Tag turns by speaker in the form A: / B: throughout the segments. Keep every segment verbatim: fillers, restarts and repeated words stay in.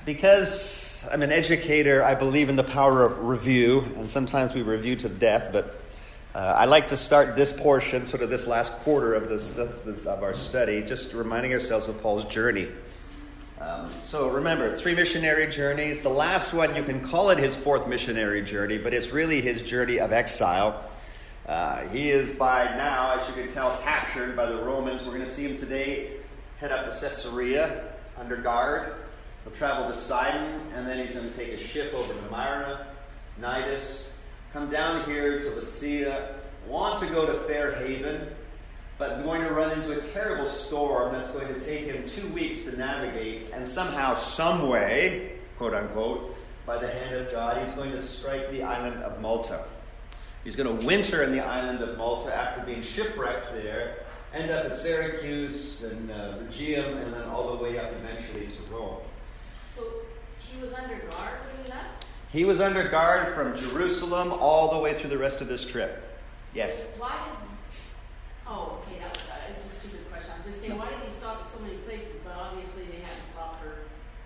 A: Because I'm an educator, I believe in the power of review, and sometimes we review to death, but uh, I like to start this portion, sort of this last quarter of this, this of our study, just reminding ourselves of Paul's journey. Um, so remember, three missionary journeys. The last one, you can call it his fourth missionary journey, but it's really his journey of exile. Uh, he is by now, as you can tell, captured by the Romans. We're going to see him today head up to Caesarea under guard. He'll travel to Sidon, and then he's going to take a ship over to Myra, Cnidus, come down here to Lycia, want to go to Fair Haven, but going to run into a terrible storm that's going to take him two weeks to navigate, and somehow, some way, quote unquote, by the hand of God, he's going to strike the island of Malta. He's going to winter in the island of Malta after being shipwrecked there, end up at Syracuse and uh, Rhegium, and then all the way up eventually to Rome.
B: So he was under guard when he left?
A: He was under guard from Jerusalem all the way through the rest of this trip. Yes?
B: Why did... Oh, okay, that was, uh, it's a stupid question. I was going to say, why did he stop at so many places? But obviously they had to stop for...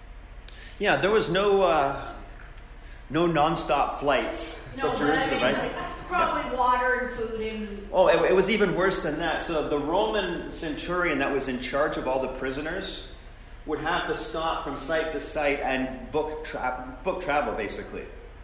A: Yeah, there was no uh, no nonstop flights
B: no,
A: from Jerusalem,
B: I mean,
A: right?
B: Like, probably yeah. Water and food and...
A: Oh, it, it was even worse than that. So the Roman centurion that was in charge of all the prisoners would have to stop from site to site and book tra- book travel, basically.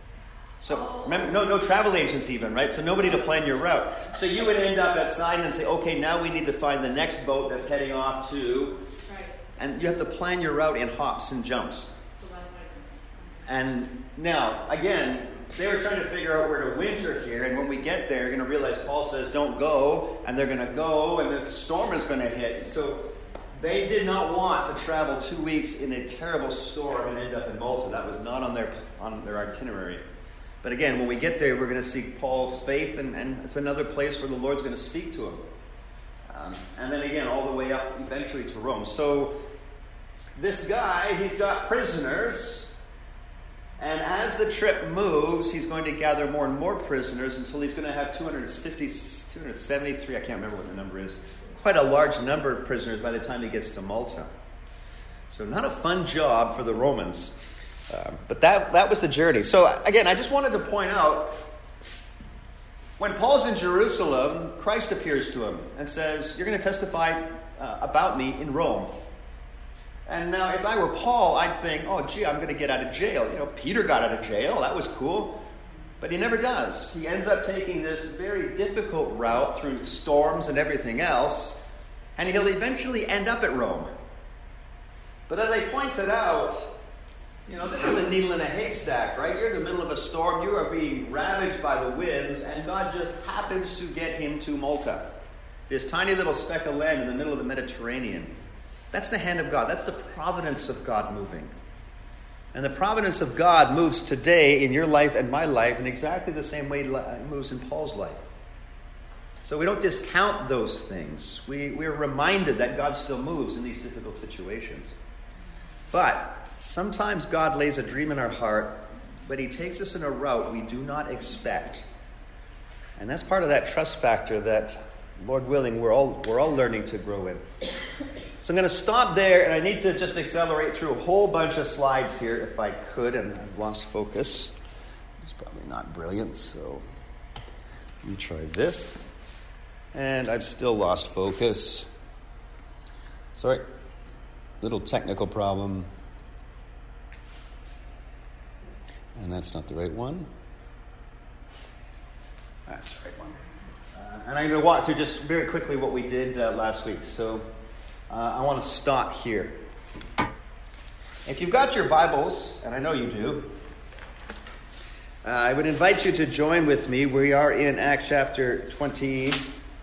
A: So
B: oh.
A: remember, no no travel agents even, right? So nobody to plan your route. So you would end up at Sidon and say, okay, now we need to find the next boat that's heading off to...
B: Right.
A: And you have to plan your route in hops and jumps.
B: So that's why it's...
A: And now, again, they were trying to figure out where to winter here, and when we get there, you're going to realize Paul says, don't go, and they're going to go, and the storm is going to hit. So they did not want to travel two weeks in a terrible storm and end up in Malta. That was not on their on their itinerary. But again, when we get there, we're going to see Paul's faith, and, and it's another place where the Lord's going to speak to him. Um, and then again, all the way up eventually to Rome. So this guy, he's got prisoners, and as the trip moves, he's going to gather more and more prisoners until he's going to have two hundred fifty, two hundred seventy-three, I can't remember what the number is, quite a large number of prisoners by the time he gets to Malta. So not a fun job for the Romans. Uh, but that, that was the journey. So again, I just wanted to point out, when Paul's in Jerusalem, Christ appears to him and says, you're going to testify uh, about me in Rome. And now if I were Paul, I'd think, oh gee, I'm going to get out of jail. You know, Peter got out of jail. That was cool. But he never does. He ends up taking this very difficult route through storms and everything else, and he'll eventually end up at Rome. But as I pointed out, you know, this is a needle in a haystack, right? You're in the middle of a storm, you are being ravaged by the winds, and God just happens to get him to Malta. This tiny little speck of land in the middle of the Mediterranean. That's the hand of God. That's the providence of God moving. And the providence of God moves today in your life and my life in exactly the same way it moves in Paul's life. So we don't discount those things. We, we're reminded that God still moves in these difficult situations. But sometimes God lays a dream in our heart, but he takes us in a route we do not expect. And that's part of that trust factor that, Lord willing, we're all, we're all learning to grow in. So I'm going to stop there, and I need to just accelerate through a whole bunch of slides here if I could, and I've lost focus. It's probably not brilliant, so let me try this. And I've still lost focus. Sorry, little technical problem. And that's not the right one. That's the right one. Uh, and I'm going to walk through just very quickly what we did uh, last week. So Uh, I want to stop here. If you've got your Bibles, and I know you do, uh, I would invite you to join with me. We are in Acts chapter twenty.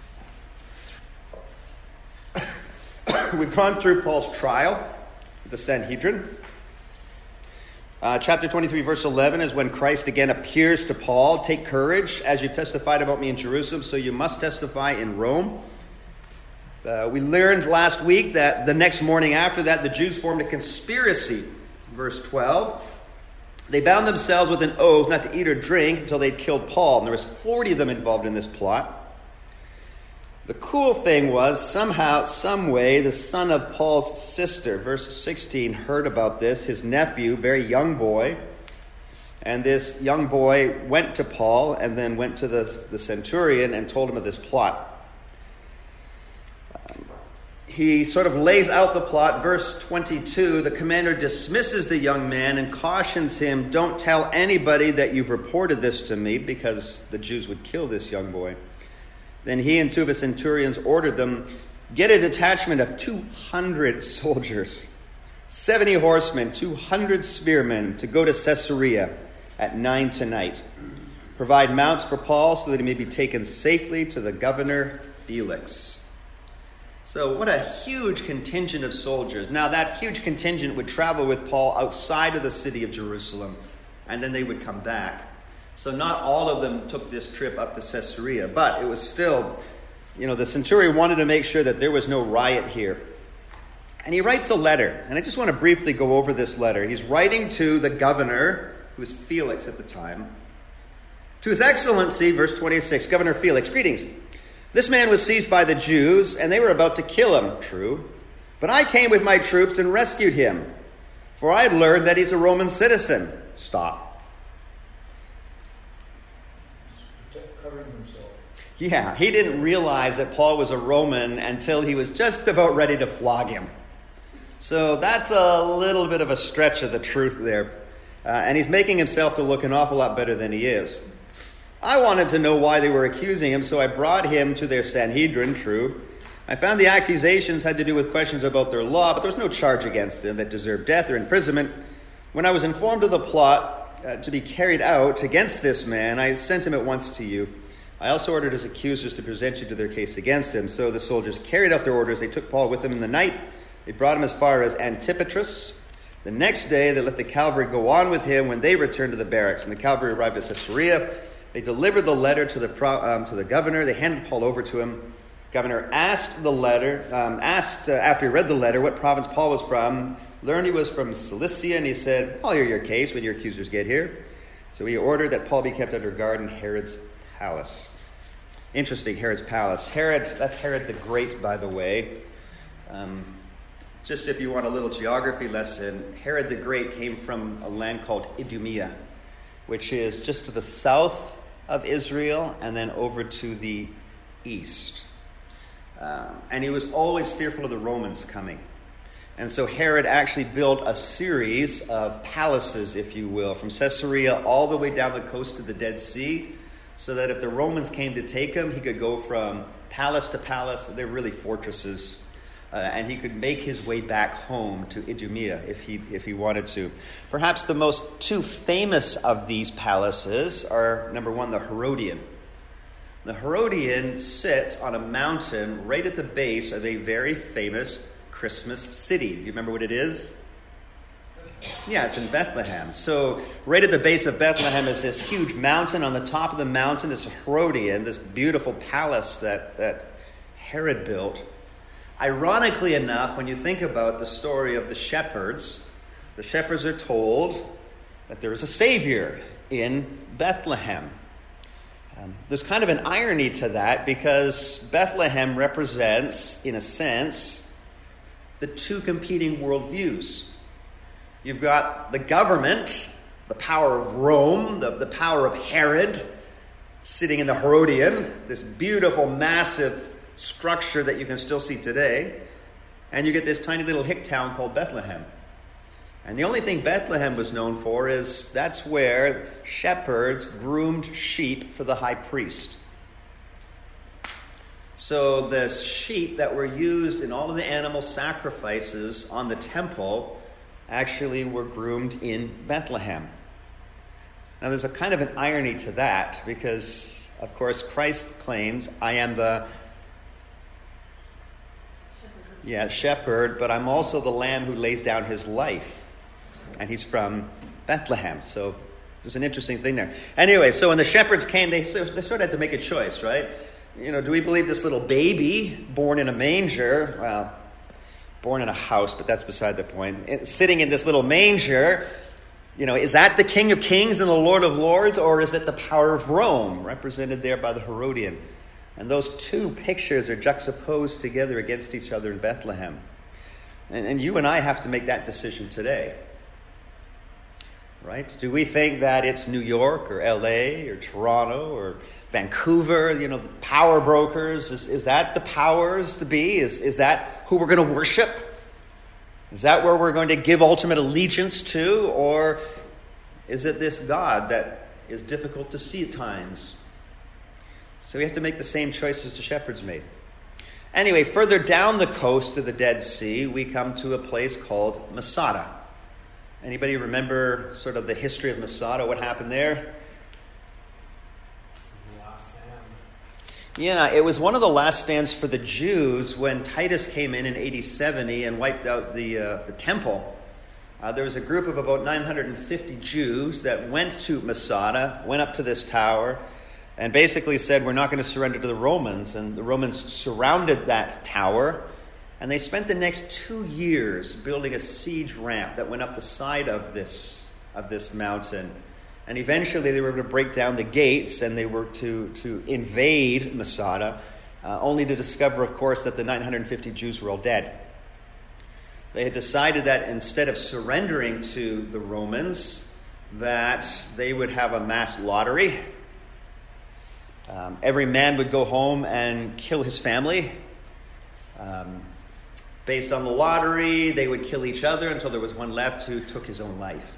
A: We've gone through Paul's trial, the Sanhedrin. Uh, chapter twenty-three, verse eleven is when Christ again appears to Paul. Take courage, as you testified about me in Jerusalem, so you must testify in Rome. Uh, we learned last week that the next morning after that, the Jews formed a conspiracy. Verse twelve. They bound themselves with an oath not to eat or drink until they'd killed Paul. And there was forty of them involved in this plot. The cool thing was, somehow, some way, the son of Paul's sister, verse sixteen, heard about this, his nephew, very young boy. And this young boy went to Paul and then went to the, the centurion and told him of this plot. Um, he sort of lays out the plot. Verse twenty-two, the commander dismisses the young man and cautions him, don't tell anybody that you've reported this to me, because the Jews would kill this young boy. Then he and two of his centurions ordered them, get a detachment of two hundred soldiers, seventy horsemen, two hundred spearmen to go to Caesarea at nine tonight. Provide mounts for Paul so that he may be taken safely to the governor Felix. So what a huge contingent of soldiers. Now that huge contingent would travel with Paul outside of the city of Jerusalem, and then they would come back. So not all of them took this trip up to Caesarea, but it was still, you know, the centurion wanted to make sure that there was no riot here. And he writes a letter, and I just want to briefly go over this letter. He's writing to the governor, who was Felix at the time. To His Excellency, verse twenty-six, Governor Felix, greetings. This man was seized by the Jews, and they were about to kill him, true. But I came with my troops and rescued him, for I had learned that he's a Roman citizen. Stop. Yeah, he didn't realize that Paul was a Roman until he was just about ready to flog him. So that's a little bit of a stretch of the truth there. Uh, and he's making himself to look an awful lot better than he is. I wanted to know why they were accusing him, so I brought him to their Sanhedrin, true. I found the accusations had to do with questions about their law, but there was no charge against him that deserved death or imprisonment. When I was informed of the plot uh, to be carried out against this man, I sent him at once to you. I also ordered his accusers to present you to their case against him. So the soldiers carried out their orders. They took Paul with them in the night. They brought him as far as Antipatris. The next day, they let the cavalry go on with him when they returned to the barracks. When the cavalry arrived at Caesarea, they delivered the letter to the um, to the governor. They handed Paul over to him. Governor asked the letter, um, asked uh, after he read the letter what province Paul was from. Learned he was from Cilicia, and he said, I'll hear your case when your accusers get here. So he ordered that Paul be kept under guard in Herod's palace. Interesting, Herod's palace. Herod, that's Herod the Great, by the way. Um, just if you want a little geography lesson, Herod the Great came from a land called Idumea, which is just to the south of Israel and then over to the east. Um, and he was always fearful of the Romans coming. And so Herod actually built a series of palaces, if you will, from Caesarea all the way down the coast to the Dead Sea, so that if the Romans came to take him, he could go from palace to palace. They're really fortresses. Uh, and he could make his way back home to Idumea if he if he wanted to. Perhaps the most two famous of these palaces are, number one, the Herodian. The Herodian sits on a mountain right at the base of a very famous Christmas city. Do you remember what it is? Yeah, it's in Bethlehem. So right at the base of Bethlehem is this huge mountain. On the top of the mountain is Herodian, this beautiful palace that, that Herod built. Ironically enough, when you think about the story of the shepherds, the shepherds are told that there is a Savior in Bethlehem. Um, there's kind of an irony to that because Bethlehem represents, in a sense, the two competing worldviews. You've got the government, the power of Rome, the, the power of Herod, sitting in the Herodian, this beautiful, massive structure that you can still see today. And you get this tiny little hick town called Bethlehem. And the only thing Bethlehem was known for is that's where shepherds groomed sheep for the high priest. So the sheep that were used in all of the animal sacrifices on the temple actually were groomed in Bethlehem. Now there's a kind of an irony to that because, of course, Christ claims, I am the shepherd. Yeah, shepherd, but I'm also the lamb who lays down his life. And he's from Bethlehem. So there's an interesting thing there. Anyway, so when the shepherds came, they, they sort of had to make a choice, right? You know, do we believe this little baby born in a manger, well, born in a house, but that's beside the point, sitting in this little manger, you know, is that the King of Kings and the Lord of Lords, or is it the power of Rome, represented there by the Herodian? And those two pictures are juxtaposed together against each other in Bethlehem. And, and you and I have to make that decision today. Right? Do we think that it's New York or L A or Toronto or Vancouver, you know, the power brokers? Is, is that the powers to be? Is, is that who we're going to worship? Is that where we're going to give ultimate allegiance to? Or is it this God that is difficult to see at times? So we have to make the same choices the shepherds made. Anyway, further down the coast of the Dead Sea, we come to a place called Masada. Anybody remember sort of the history of Masada? What happened there?
C: It was the last stand.
A: Yeah, it was one of the last stands for the Jews when Titus came in in A D seventy and wiped out the uh, the temple. Uh, there was a group of about nine hundred fifty Jews that went to Masada, went up to this tower, and basically said, we're not going to surrender to the Romans. And the Romans surrounded that tower. And they spent the next two years building a siege ramp that went up the side of this of this mountain. And eventually they were going to break down the gates and they were to, to invade Masada, uh, only to discover, of course, that the nine hundred fifty Jews were all dead. They had decided that instead of surrendering to the Romans, that they would have a mass lottery. Um, every man would go home and kill his family. Um, Based on the lottery, they would kill each other until there was one left who took his own life.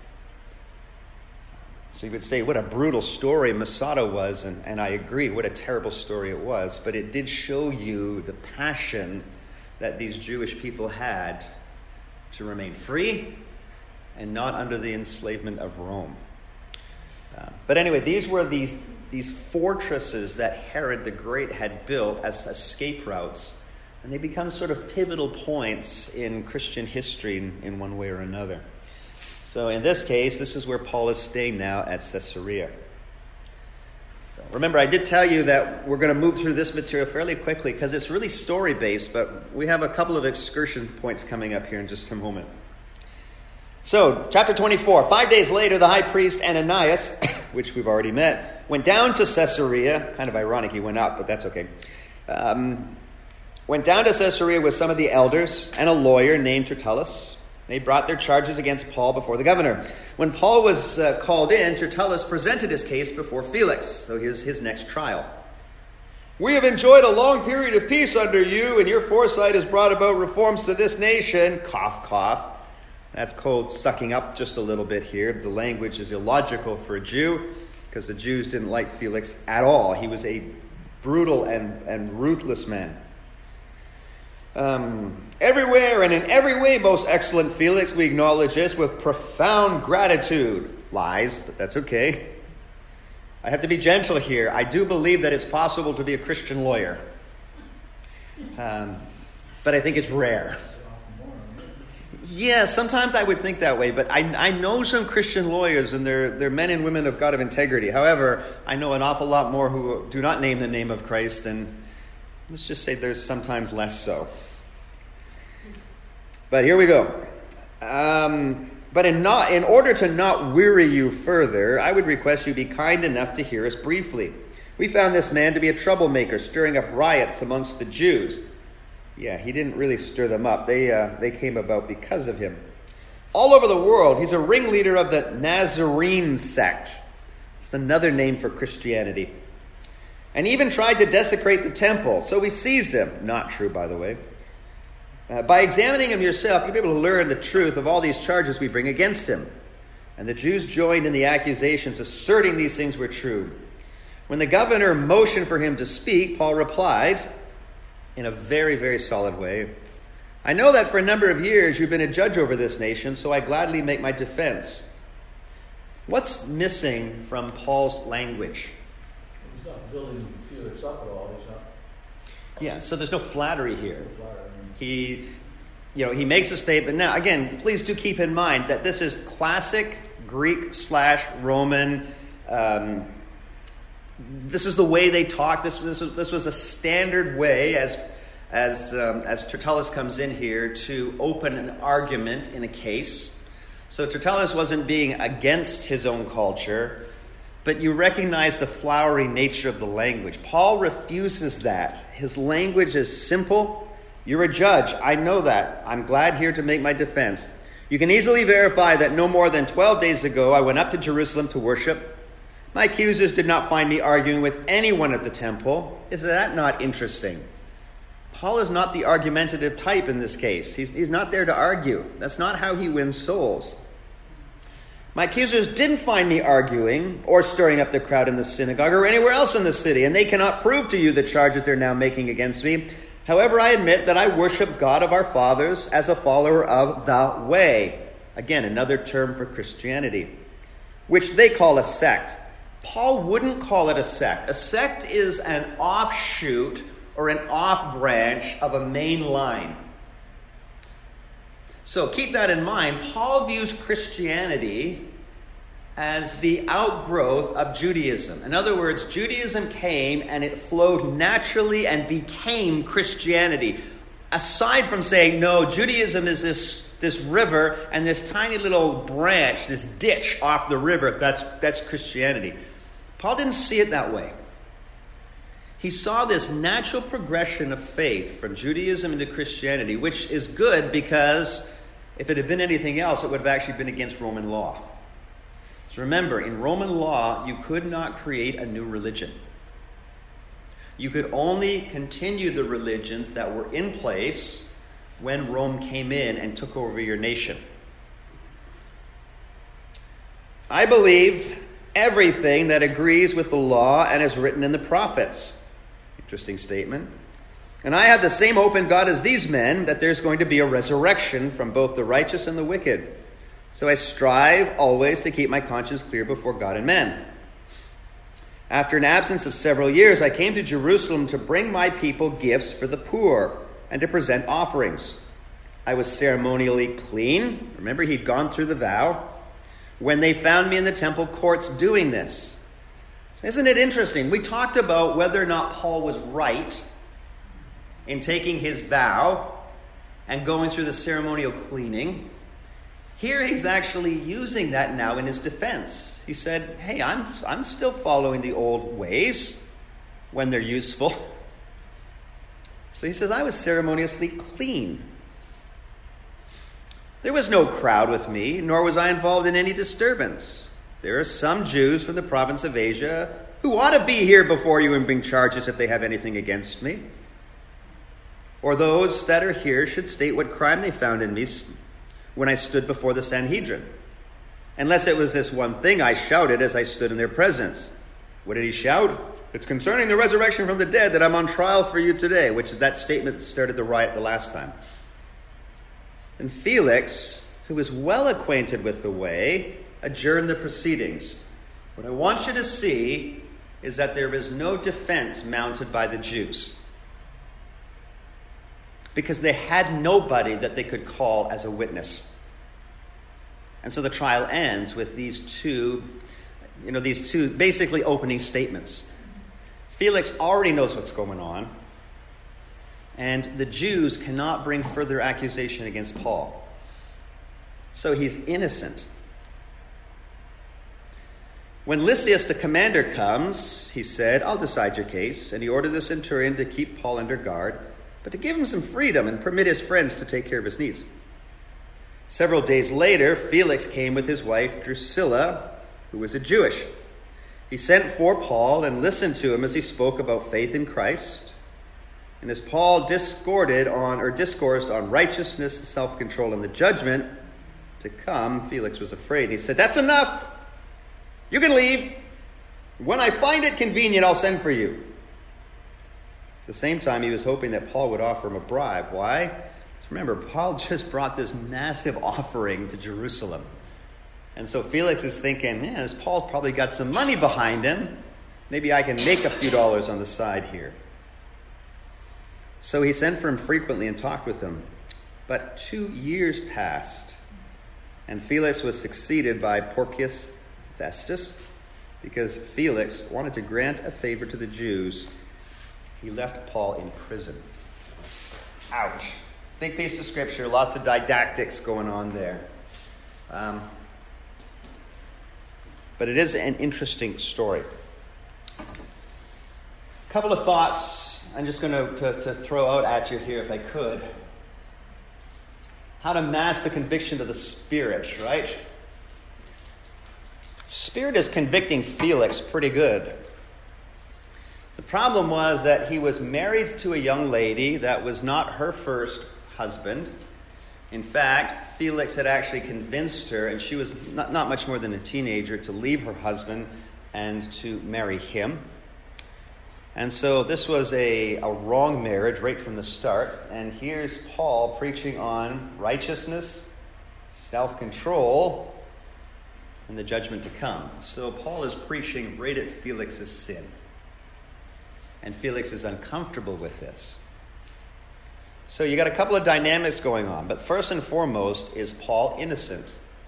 A: So you would say, what a brutal story Masada was, and, and I agree, what a terrible story it was. But it did show you the passion that these Jewish people had to remain free and not under the enslavement of Rome. Uh, but anyway, these were these, these fortresses that Herod the Great had built as escape routes. And they become sort of pivotal points in Christian history in, in one way or another. So in this case, this is where Paul is staying now at Caesarea. So remember, I did tell you that we're going to move through this material fairly quickly because it's really story-based, but we have a couple of excursion points coming up here in just a moment. So, chapter twenty-four. Five days later, the high priest Ananias, which we've already met, went down to Caesarea. Kind of ironic he went up, but that's okay. Um... Went down to Caesarea with some of the elders and a lawyer named Tertullus. They brought their charges against Paul before the governor. When Paul was uh, called in, Tertullus presented his case before Felix. So here's his next trial. We have enjoyed a long period of peace under you, and your foresight has brought about reforms to this nation. Cough, cough. That's called sucking up just a little bit here. The language is illogical for a Jew because the Jews didn't like Felix at all. He was a brutal and, and ruthless man. Um, everywhere and in every way, most excellent Felix, we acknowledge this with profound gratitude. Lies, but that's okay. I have to be gentle here. I do believe that it's possible to be a Christian lawyer. Um, but I think it's rare. Yeah, sometimes I would think that way, but I, I know some Christian lawyers, and they're, they're men and women of God of integrity. However, I know an awful lot more who do not name the name of Christ, and let's just say there's sometimes less so. But here we go. Um, but in not in order to not weary you further, I would request you be kind enough to hear us briefly. We found this man to be a troublemaker, stirring up riots amongst the Jews. Yeah, he didn't really stir them up. They uh, they came about because of him. All over the world, he's a ringleader of the Nazarene sect. It's another name for Christianity. And even tried to desecrate the temple. So we seized him. Not true, by the way. Uh, by examining him yourself, you'll be able to learn the truth of all these charges we bring against him. And the Jews joined in the accusations, asserting these things were true. When the governor motioned for him to speak, Paul replied in a very, very solid way, I know that for a number of years you've been a judge over this nation, so I gladly make my defense. What's missing from Paul's language?
D: He's not building Felix up at all. He's not.
A: Yeah, so there's no flattery here.
D: No flattery.
A: He, you know, he makes a statement. Now, again, please do keep in mind that this is classic Greek slash Roman. Um, this is the way they talk. This this this was a standard way as as um, as Tertullus comes in here to open an argument in a case. So Tertullus wasn't being against his own culture. but you recognize the flowery nature of the language. Paul refuses that. His language is simple. You're a judge. I know that. I'm glad here to make my defense. You can easily verify that no more than twelve days ago I went up to Jerusalem to worship. My accusers did not find me arguing with anyone at the temple. Is that not interesting? Paul is not the argumentative type in this case. He's, he's not there to argue. That's not how he wins souls. My accusers didn't find me arguing or stirring up the crowd in the synagogue or anywhere else in the city, and they cannot prove to you the charges they're now making against me. However, I admit that I worship God of our fathers as a follower of the way. Again, another term for Christianity, which they call a sect. Paul wouldn't call it a sect. A sect is an offshoot or an off-branch of a main line. So keep that in mind. Paul views Christianity as the outgrowth of Judaism. In other words, Judaism came and it flowed naturally and became Christianity. Aside from saying, no, Judaism is this, this river and this tiny little branch, this ditch off the river, that's, that's Christianity. Paul didn't see it that way. He saw this natural progression of faith from Judaism into Christianity, which is good because if it had been anything else, it would have actually been against Roman law. So remember, in Roman law, you could not create a new religion. You could only continue the religions that were in place when Rome came in and took over your nation. I believe everything that agrees with the law and is written in the prophets. Interesting statement. And I have the same hope in God as these men, that there's going to be a resurrection from both the righteous and the wicked. So I strive always to keep my conscience clear before God and men. After an absence of several years, I came to Jerusalem to bring my people gifts for the poor and to present offerings. I was ceremonially clean. Remember, he'd gone through the vow. When they found me in the temple courts doing this. Isn't it interesting? We talked about whether or not Paul was right in taking his vow and going through the ceremonial cleaning. Here he's actually using that now in his defense. He said, hey, I'm, I'm still following the old ways when they're useful. So he says, I was ceremoniously clean. There was no crowd with me, nor was I involved in any disturbance. There are some Jews from the province of Asia who ought to be here before you and bring charges if they have anything against me. Or those that are here should state what crime they found in me when I stood before the Sanhedrin. Unless it was this one thing I shouted as I stood in their presence. What did he shout? It's concerning the resurrection from the dead that I'm on trial for you today, which is that statement that started the riot the last time. And Felix, who was well acquainted with the way, adjourned the proceedings. What I want you to see is that there is no defense mounted by the Jews, because they had nobody that they could call as a witness. And so the trial ends with these two, you know, these two basically opening statements. Felix already knows what's going on, and the Jews cannot bring further accusation against Paul. So he's innocent. When Lysias the commander comes, he said, I'll decide your case. And he ordered the centurion to keep Paul under guard, but to give him some freedom and permit his friends to take care of his needs. Several days later, Felix came with his wife Drusilla, who was a Jewish. He sent for Paul and listened to him as he spoke about faith in Christ. And as Paul discoursed on or discoursed on righteousness, self-control, and the judgment to come, Felix was afraid. He said, "That's enough. You can leave. When I find it convenient, I'll send for you." At the same time, he was hoping that Paul would offer him a bribe. Why? Remember, Paul just brought this massive offering to Jerusalem. And so Felix is thinking, yeah, this Paul's probably got some money behind him. Maybe I can make a few dollars on the side here. So he sent for him frequently and talked with him. But two years passed, and Felix was succeeded by Porcius Festus, because Felix wanted to grant a favor to the Jews. He left Paul in prison. Ouch. Big piece of scripture, lots of didactics going on there. Um, But it is an interesting story. A couple of thoughts I'm just going to, to, to throw out at you here if I could. How to mask the conviction of the Spirit, right? Spirit is convicting Felix pretty good. The problem was that he was married to a young lady that was not her first husband. In fact, Felix had actually convinced her, and she was not, not much more than a teenager, to leave her husband and to marry him. And so this was a, a wrong marriage right from the start. And here's Paul preaching on righteousness, self-control, and the judgment to come. So Paul is preaching right at Felix's sin. And Felix is uncomfortable with this. So you got a couple of dynamics going on. But first and foremost, is Paul innocent?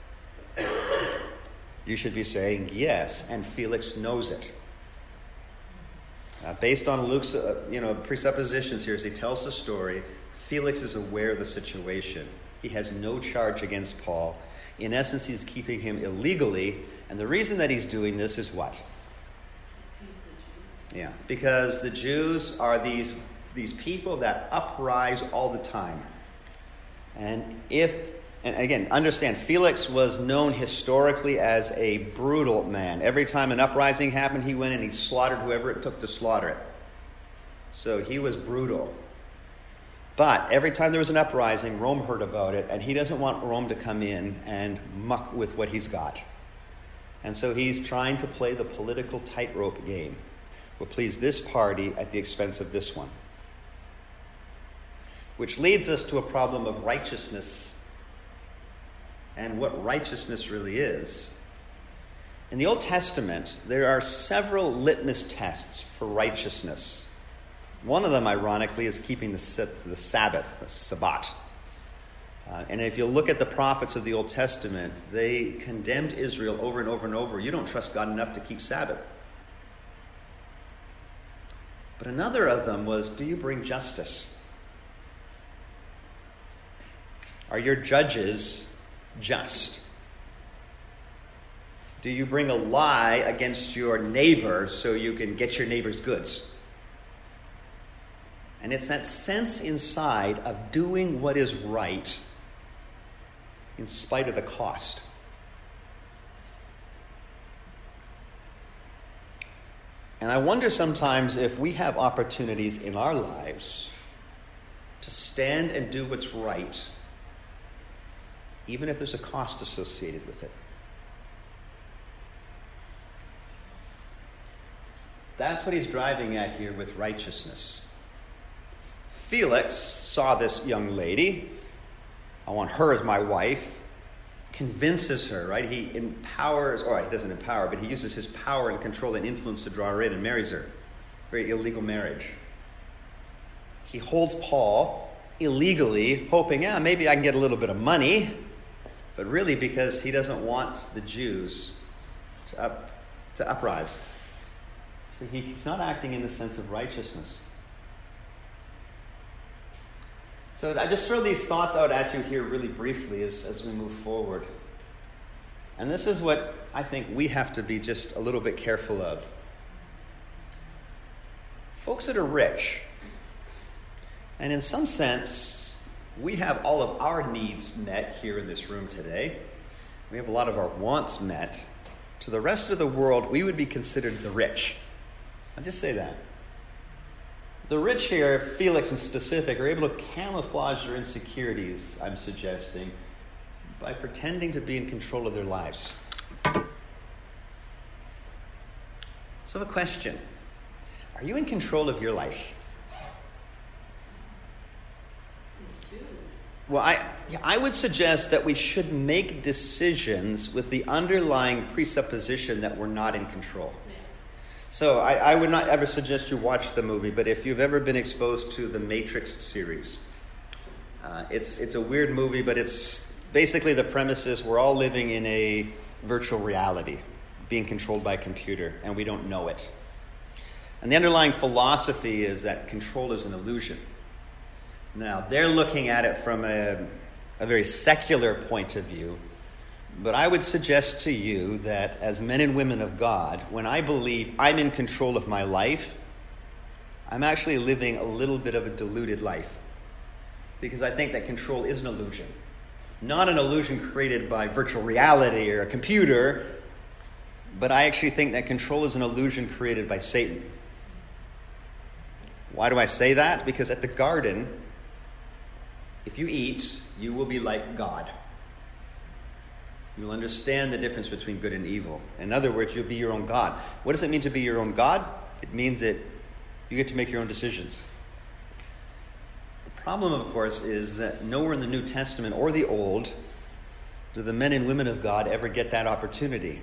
A: You should be saying yes, and Felix knows it. Uh, based on Luke's uh, you know, presuppositions here, as he tells the story, Felix is aware of the situation. He has no charge against Paul. In essence, he's keeping him illegally. And the reason that he's doing this is what? Yeah, because the Jews are these, these people that uprise all the time. And if, and again, understand, Felix was known historically as a brutal man. Every time an uprising happened, he went and he slaughtered whoever it took to slaughter it. So he was brutal. But every time there was an uprising, Rome heard about it, and he doesn't want Rome to come in and muck with what he's got. And so he's trying to play the political tightrope game. Will please this party at the expense of this one. Which leads us to a problem of righteousness and what righteousness really is. In the Old Testament, there are several litmus tests for righteousness. One of them, ironically, is keeping the, the Sabbath, the Sabbat. Uh, and if you look at the prophets of the Old Testament, they condemned Israel over and over and over. You don't trust God enough to keep Sabbath. But another of them was, do you bring justice? Are your judges just? Do you bring a lie against your neighbor so you can get your neighbor's goods? And it's that sense inside of doing what is right in spite of the cost. And I wonder sometimes if we have opportunities in our lives to stand and do what's right, even if there's a cost associated with it. That's what he's driving at here with righteousness. Felix saw this young lady. I want her as my wife. Convinces her, right? He empowers, or he doesn't empower, but he uses his power and control and influence to draw her in and marries her. Very illegal marriage. He holds Paul illegally, hoping, yeah, maybe I can get a little bit of money, but really because he doesn't want the Jews to, up, to uprise. So he, he's not acting in the sense of righteousness. So I just throw these thoughts out at you here really briefly as, as we move forward. And this is what I think we have to be just a little bit careful of. Folks that are rich, and in some sense, we have all of our needs met here in this room today. We have a lot of our wants met. To the rest of the world, we would be considered the rich. I'll just say that. The rich here, Felix in specific, are able to camouflage their insecurities, I'm suggesting, by pretending to be in control of their lives. So the question, are you in control of your life? Well, I, I would suggest that we should make decisions with the underlying presupposition that we're not in control. So I, I would not ever suggest you watch the movie, but if you've ever been exposed to the Matrix series, uh, it's it's a weird movie, but it's basically the premise is we're all living in a virtual reality, being controlled by a computer, and we don't know it. And the underlying philosophy is that control is an illusion. Now, they're looking at it from a, a very secular point of view, But I would suggest to you that as men and women of God, when I believe I'm in control of my life, I'm actually living a little bit of a deluded life. Because I think that control is an illusion. Not an illusion created by virtual reality or a computer, but I actually think that control is an illusion created by Satan. Why do I say that? Because at the garden, if you eat, you will be like God. You'll understand the difference between good and evil. In other words, you'll be your own God. What does it mean to be your own God? It means that you get to make your own decisions. The problem, of course, is that nowhere in the New Testament or the Old do the men and women of God ever get that opportunity.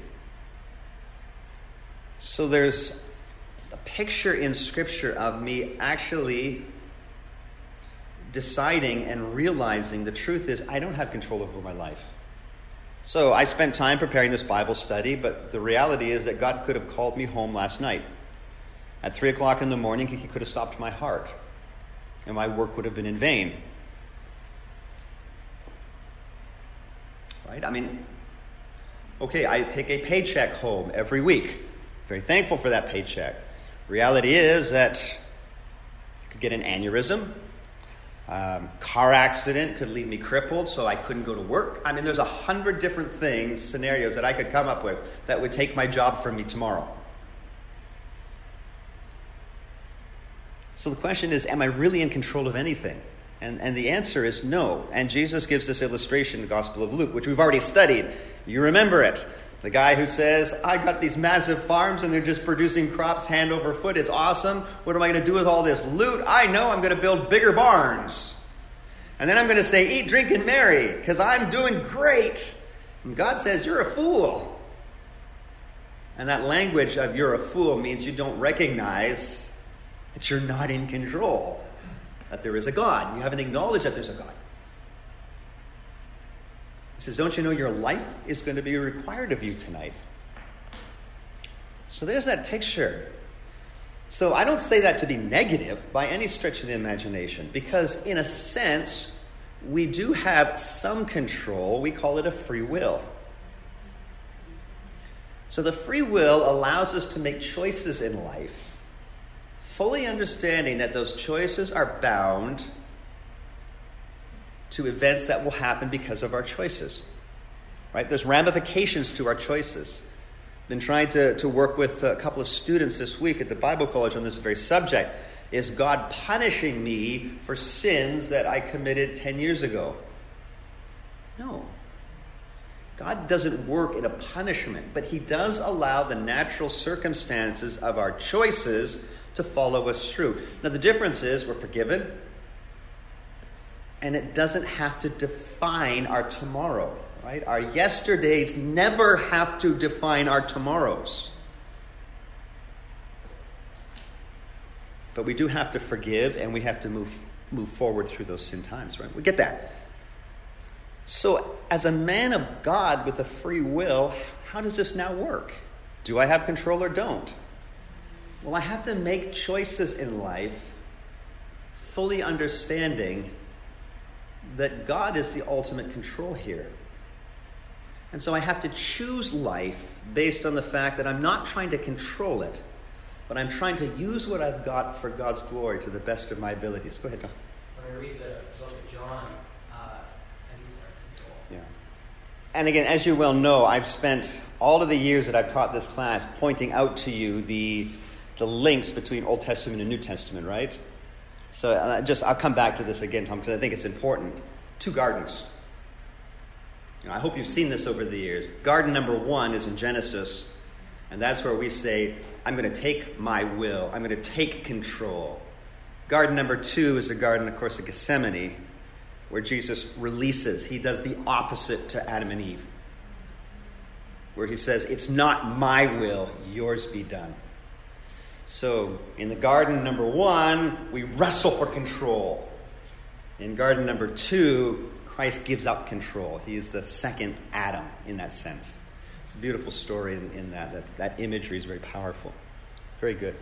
A: So there's a picture in Scripture of me actually deciding and realizing the truth is I don't have control over my life. So I spent time preparing this Bible study, but the reality is that God could have called me home last night. At three o'clock in the morning, he could have stopped my heart, and my work would have been in vain. Right? I mean, okay, I take a paycheck home every week. Very thankful for that paycheck. Reality is that I could get an aneurysm. Um, car accident could leave me crippled, so I couldn't go to work. I mean, there's a hundred different things, scenarios that I could come up with that would take my job from me tomorrow. So the question is, am I really in control of anything? And, and the answer is no. And Jesus gives this illustration in the Gospel of Luke, which we've already studied. You remember it. The guy who says, I got these massive farms and they're just producing crops hand over foot. It's awesome. What am I going to do with all this loot? I know I'm going to build bigger barns. And then I'm going to say, eat, drink, and marry, because I'm doing great. And God says, you're a fool. And that language of you're a fool means you don't recognize that you're not in control, that there is a God. You haven't acknowledged that there's a God. He says, don't you know your life is going to be required of you tonight? So there's that picture. So I don't say that to be negative by any stretch of the imagination, because in a sense, we do have some control. We call it a free will. So the free will allows us to make choices in life, fully understanding that those choices are bound to events that will happen because of our choices. Right? There's ramifications to our choices. Been trying to, to work with a couple of students this week at the Bible College on this very subject. Is God punishing me for sins that I committed ten years ago? No. God doesn't work in a punishment, but he does allow the natural circumstances of our choices to follow us through. Now the difference is we're forgiven, and it doesn't have to define our tomorrow, right? Our yesterdays never have to define our tomorrows. But we do have to forgive, and we have to move move forward through those sin times, right? We get that. So as a man of God with a free will, how does this now work? Do I have control or don't? Well, I have to make choices in life fully understanding that God is the ultimate control here. And so I have to choose life based on the fact that I'm not trying to control it, but I'm trying to use what I've got for God's glory to the best of my abilities. Go ahead, Tom.
C: When I read the book of John, uh, I use our control.
A: Yeah. And again, as you well know, I've spent all of the years that I've taught this class pointing out to you the the links between Old Testament and New Testament, right? So uh, just I'll come back to this again, Tom, because I think it's important. Two gardens. You know, I hope you've seen this over the years. Garden number one is in Genesis, and that's where we say, I'm going to take my will. I'm going to take control. Garden number two is the garden, of course, of Gethsemane, where Jesus releases. He does the opposite to Adam and Eve, where he says, it's not my will, yours be done. So in the garden number one, we wrestle for control. In garden number two, Christ gives up control. He is the second Adam in that sense. It's a beautiful story in, in that. That's, that imagery is very powerful. Very good.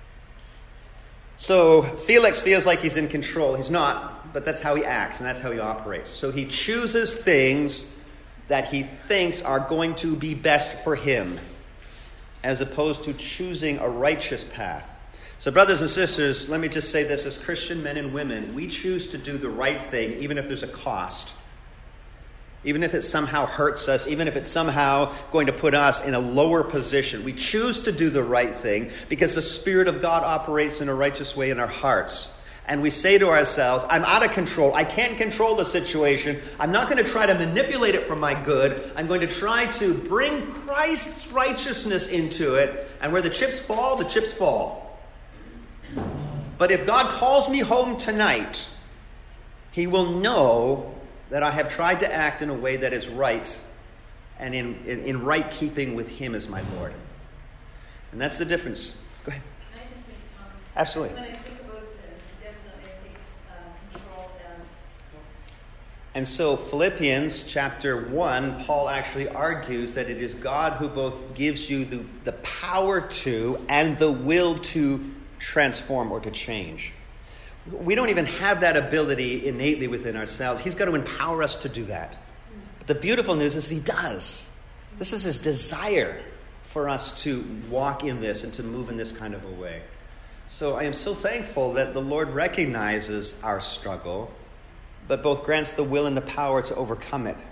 A: So Felix feels like he's in control. He's not, but that's how he acts and that's how he operates. So he chooses things that he thinks are going to be best for him, as opposed to choosing a righteous path. So brothers and sisters, let me just say this. As Christian men and women, we choose to do the right thing even if there's a cost. Even if it somehow hurts us, even if it's somehow going to put us in a lower position. We choose to do the right thing because the Spirit of God operates in a righteous way in our hearts. And we say to ourselves, I'm out of control. I can't control the situation. I'm not going to try to manipulate it for my good. I'm going to try to bring Christ's righteousness into it. And where the chips fall, the chips fall. But if God calls me home tonight, he will know that I have tried to act in a way that is right and in, in, in right keeping with him as my Lord. And that's the difference. Go ahead.
E: Can I just make a comment?
A: Absolutely.
E: When I think about the, definitely I think uh, control does.
A: And so Philippians chapter one, Paul actually argues that it is God who both gives you the, the power to and the will to transform or to change. We don't even have that ability innately within ourselves. He's got to empower us to do that. But the beautiful news is he does. This is his desire for us to walk in this and to move in this kind of a way. So I am so thankful that the Lord recognizes our struggle, but both grants the will and the power to overcome it.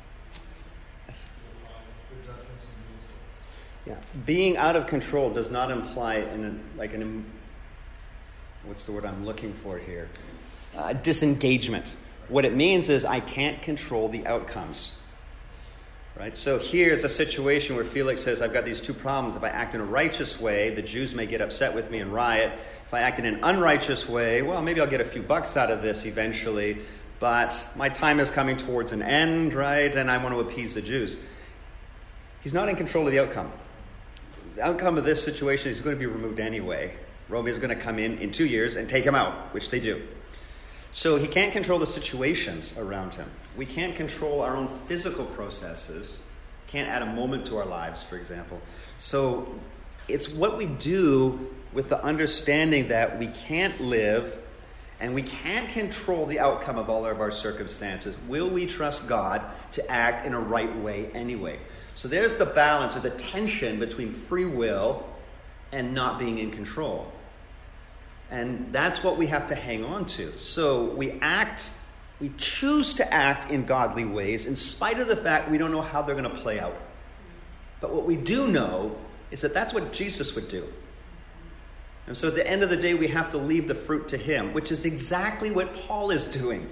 A: Yeah, being out of control does not imply an, like an, what's the word I'm looking for here? Uh, disengagement. What it means is I can't control the outcomes. Right? So here's a situation where Felix says, I've got these two problems. If I act in a righteous way, the Jews may get upset with me and riot. If I act in an unrighteous way, well, maybe I'll get a few bucks out of this eventually, but my time is coming towards an end, right? And I want to appease the Jews. He's not in control of the outcome. The outcome of this situation is going to be removed anyway. Rome is going to come in in two years and take him out, which they do. So he can't control the situations around him. We can't control our own physical processes. Can't add a moment to our lives, for example. So it's what we do with the understanding that we can't live and we can't control the outcome of all of our circumstances. Will we trust God to act in a right way anyway? So there's the balance or the tension between free will and not being in control. And that's what we have to hang on to. So we act, we choose to act in godly ways in spite of the fact we don't know how they're going to play out. But what we do know is that that's what Jesus would do. And so at the end of the day, we have to leave the fruit to him, which is exactly what Paul is doing.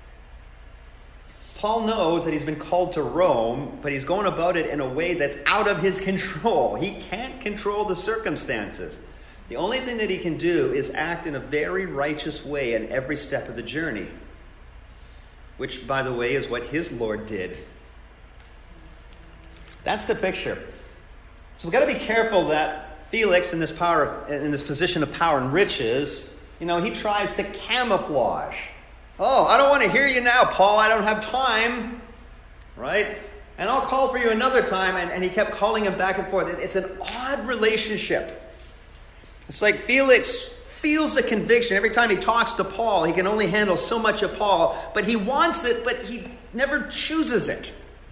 A: Paul knows that he's been called to Rome, but he's going about it in a way that's out of his control. He can't control the circumstances. The only thing that he can do is act in a very righteous way in every step of the journey, which, by the way, is what his Lord did. That's the picture. So we've got to be careful that Felix, in this power, in this position of power and riches, you know, he tries to camouflage. Oh, I don't want to hear you now, Paul. I don't have time, right? And I'll call for you another time. And, and he kept calling him back and forth. It, it's an odd relationship. It's like Felix feels the conviction. Every time he talks to Paul, he can only handle so much of Paul, but he wants it, but he never chooses it.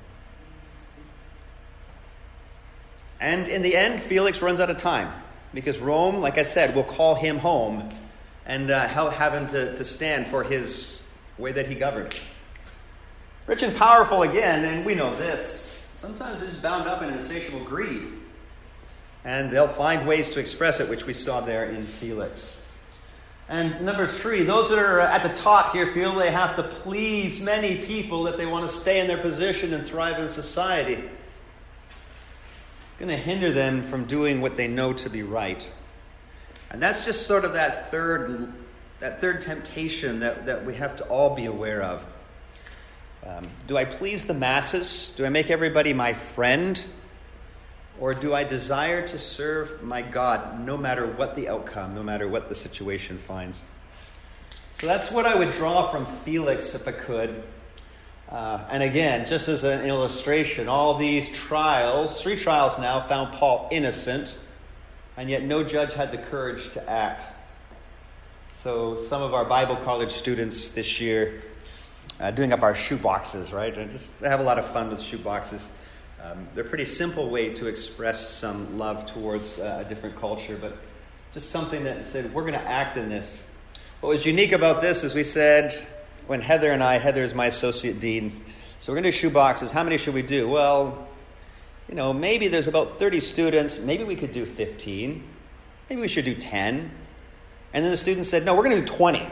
A: And in the end, Felix runs out of time because Rome, like I said, will call him home and uh, have him to, to stand for his way that he governed. Rich and powerful again, and we know this, sometimes they're just bound up in insatiable greed. And they'll find ways to express it, which we saw there in Felix. And number three, those that are at the top here feel they have to please many people if they want to stay in their position and thrive in society. It's going to hinder them from doing what they know to be right. And that's just sort of that third, that third temptation that, that we have to all be aware of. Um, do I please the masses? Do I make everybody my friend? Or do I desire to serve my God no matter what the outcome, no matter what the situation finds? So that's what I would draw from Felix if I could. Uh, and again, just as an illustration, all these trials, three trials now, found Paul innocent, and yet no judge had the courage to act. So some of our Bible college students this year uh, doing up our shoe boxes, right? And just have a lot of fun with shoe boxes. Um, they're a pretty simple way to express some love towards uh, a different culture, but just something that said, we're going to act in this. What was unique about this is we said, when Heather and I, Heather is my associate dean, so we're going to do shoe boxes. How many should we do? Well, you know, maybe there's about thirty students. Maybe we could do fifteen. Maybe we should do ten. And then the students said, no, we're going to do twenty.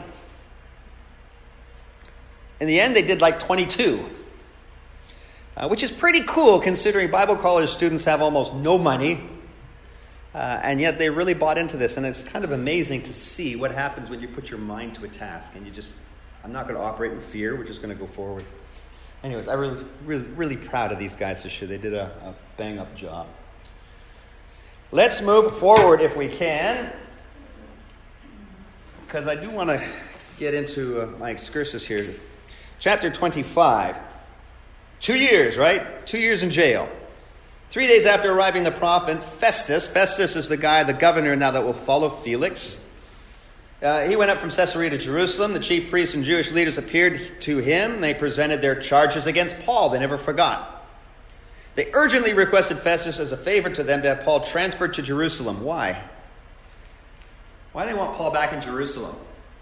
A: In the end, they did like twenty-two. Uh, which is pretty cool considering Bible college students have almost no money. Uh, and yet they really bought into this. And it's kind of amazing to see what happens when you put your mind to a task. And you just, I'm not going to operate in fear. We're just going to go forward. Anyways, I'm really, really, really proud of these guys this year. They did a, a bang-up job. Let's move forward if we can. Because I do want to get into uh, my excursus here. Chapter twenty-five. Two years, right? Two years in jail. Three days after arriving, the prophet Festus, Festus is the guy, the governor now that will follow Felix. Uh, he went up from Caesarea to Jerusalem. The chief priests and Jewish leaders appeared to him. They presented their charges against Paul. They never forgot. They urgently requested Festus as a favor to them to have Paul transferred to Jerusalem. Why? Why do they want Paul back in Jerusalem?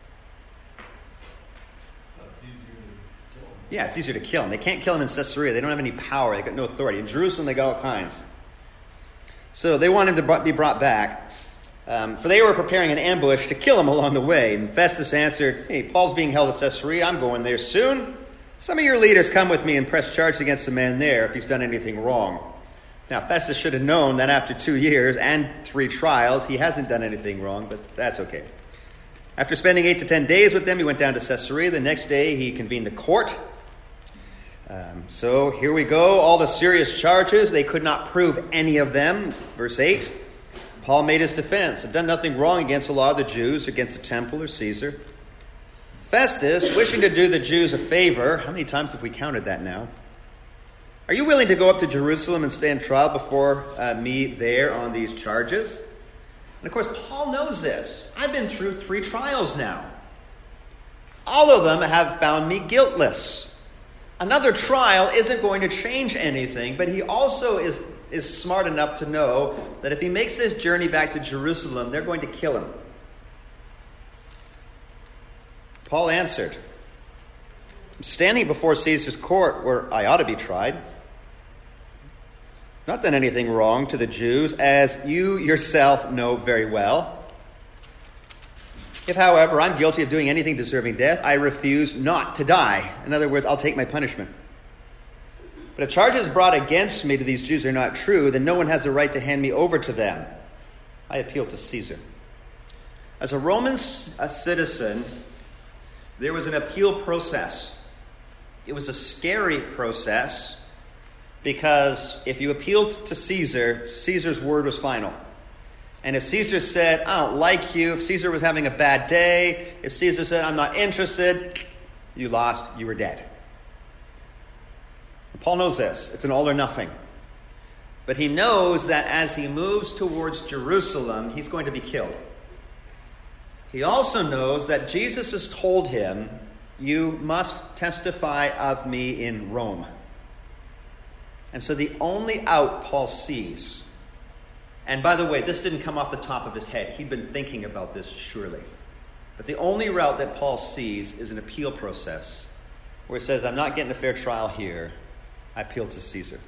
A: Yeah, it's easier to kill him. They can't kill him in Caesarea. They don't have any power. They got no authority. In Jerusalem, they got all kinds. So they want him to be brought back. Um, for they were preparing an ambush to kill him along the way. And Festus answered, hey, Paul's being held at Caesarea. I'm going there soon. Some of your leaders come with me and press charges against the man there if he's done anything wrong. Now, Festus should have known that after two years and three trials, he hasn't done anything wrong, but that's okay. After spending eight to ten days with them, he went down to Caesarea. The next day, he convened the court. Um, so here we go. All the serious charges, they could not prove any of them. Verse eight, Paul made his defense. I've done nothing wrong against the law of the Jews, against the temple or Caesar. Festus, wishing to do the Jews a favor, how many times have we counted that now? Are you willing to go up to Jerusalem and stand trial before uh, me there on these charges? And of course, Paul knows this. I've been through three trials now. All of them have found me guiltless. Another trial isn't going to change anything, but he also is, is smart enough to know that if he makes this journey back to Jerusalem, they're going to kill him. Paul answered, I'm standing before Caesar's court where I ought to be tried. Not done anything wrong to the Jews, as you yourself know very well. If, however, I'm guilty of doing anything deserving death, I refuse not to die. In other words, I'll take my punishment. But if charges brought against me to these Jews are not true, then no one has the right to hand me over to them. I appeal to Caesar. As a Roman a citizen, there was an appeal process. It was a scary process because if you appealed to Caesar, Caesar's word was final. And if Caesar said, I don't like you, if Caesar was having a bad day, if Caesar said, I'm not interested, you lost, you were dead. And Paul knows this. It's an all or nothing. But he knows that as he moves towards Jerusalem, he's going to be killed. He also knows that Jesus has told him, you must testify of me in Rome. And so the only out Paul sees, and by the way, this didn't come off the top of his head. He'd been thinking about this surely. But the only route that Paul sees is an appeal process where he says, I'm not getting a fair trial here. I appeal to Caesar.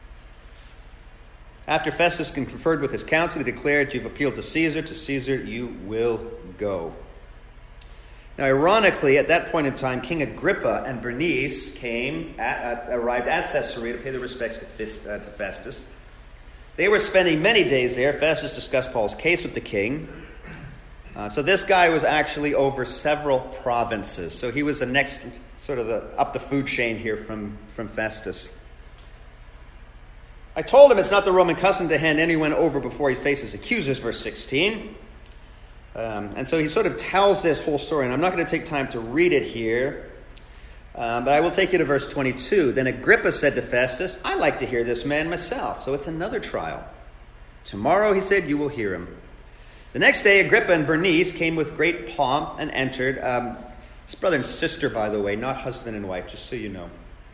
A: After Festus conferred with his council, he declared, you've appealed to Caesar. To Caesar you will go. Now, ironically, at that point in time, King Agrippa and Bernice came, at, uh, arrived at Caesarea to pay their respects to, Fist, uh, to Festus. They were spending many days there. Festus discussed Paul's case with the king. Uh, so this guy was actually over several provinces. So he was the next, sort of the, up the food chain here from, from Festus. I told him it's not the Roman custom to hand anyone over before he faces accusers, verse sixteen. Um, and so he sort of tells this whole story. And I'm not going to take time to read it here. Um, but I will take you to verse twenty-two. Then Agrippa said to Festus, I'd like to hear this man myself. So it's another trial. Tomorrow, he said, you will hear him. The next day, Agrippa and Bernice came with great pomp and entered. Um, It's brother and sister, by the way, not husband and wife, just so you know.